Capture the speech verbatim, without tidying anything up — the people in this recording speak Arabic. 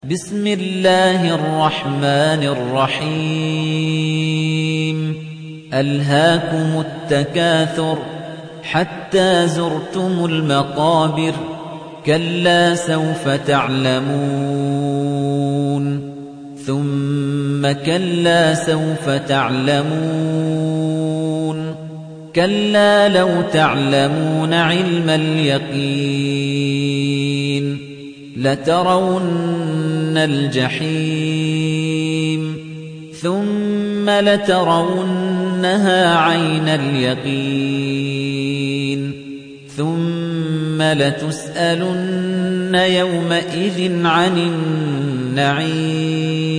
بسم الله الرحمن الرحيم ألهاكم التكاثر حتى زرتم المقابر كلا سوف تعلمون ثم كلا سوف تعلمون كلا لو تعلمون علم اليقين لترون الجحيم ثم لترونها عين اليقين ثم لتسألن يومئذ عن النعيم